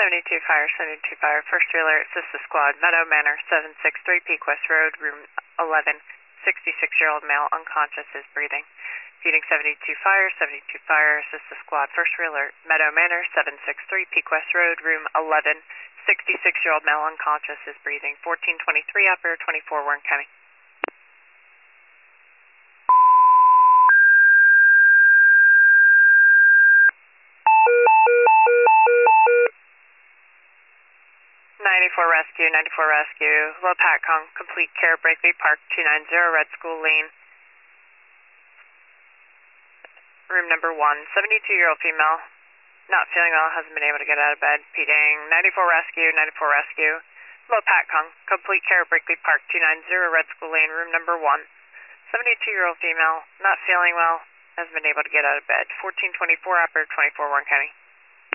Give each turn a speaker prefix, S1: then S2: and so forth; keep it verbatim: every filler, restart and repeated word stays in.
S1: seventy-two fire, seventy-two fire, first trailer, assist the squad, Meadow Manor, seven six three Peak West Road, room eleven, sixty-six-year-old male, unconscious, is breathing. Feeding seventy-two fire, seventy-two fire, assist the squad, first trailer, Meadow Manor, seven six three Peak West Road, room eleven, sixty-six-year-old male, unconscious, is breathing. fourteen twenty-three, operator twenty-four, Warren County. ninety-four Rescue, ninety-four Rescue, low Patcon, complete care, Breakley Park, two ninety Red School Lane, room number one, seventy-two-year-old female, not feeling well, hasn't been able to get out of bed, feeding ninety-four Rescue, ninety-four Rescue, low Patcon, complete care, Breakley Park, two ninety Red School Lane, room number one, seventy-two-year-old female, not feeling well, hasn't been able to get out of bed, fourteen twenty-four, operator twenty-four, Warren County.